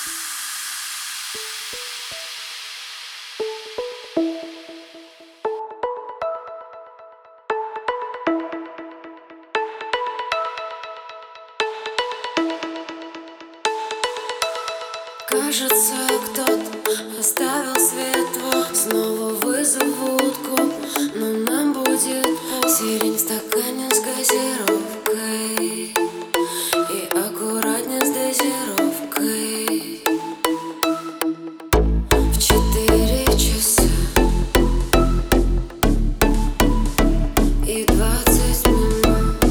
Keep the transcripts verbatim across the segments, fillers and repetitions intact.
Кажется, кто-то оставил свет, вот снова вызовут коп, но нам будет поздно. Сирень в стакане с газировкой и аккуратнее с дозировкой. В четыре часа и двадцать минут.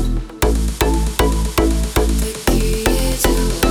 Такие дела.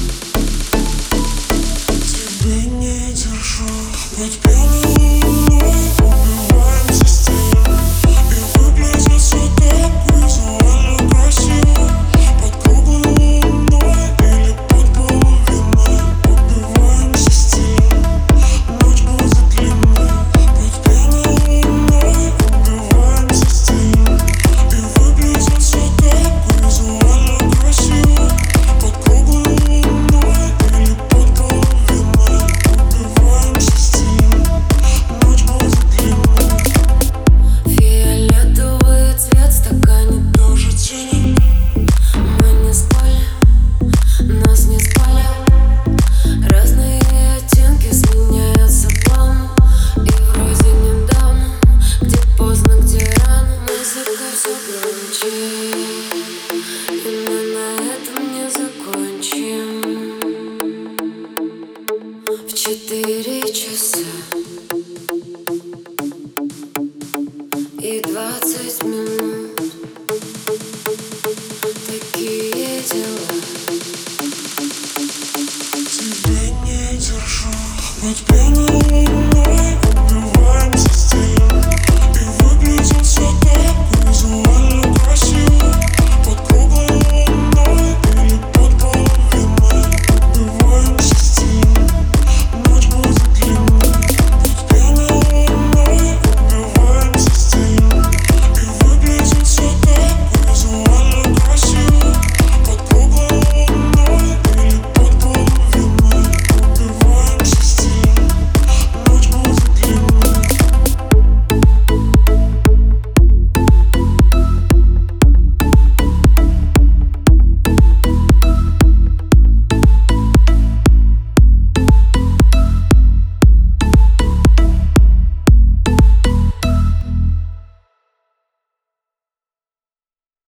Тебя не держу под пьяной луной, убиваемся стилем, и выглядит все так визуально красиво. Под круглой луной или под половиной, убиваемся стилем, ночь будет длинной. Под пьяной луной убиваемся стилем, и выглядит все так визуально красиво. Под круглой луной или под половиной, убиваемся стилем, ночь будет длинной. Фиолетовый цвет в стакане, Тоже тени, мы не спали, нас не спали. Разные оттенки сменяются плавно, и вроде недавно, где поздно, где рано. Музыка все громче, и мы на этом не закончим. В четыре часа и двадцать минут. Такие дела. тебя не держу под пьяной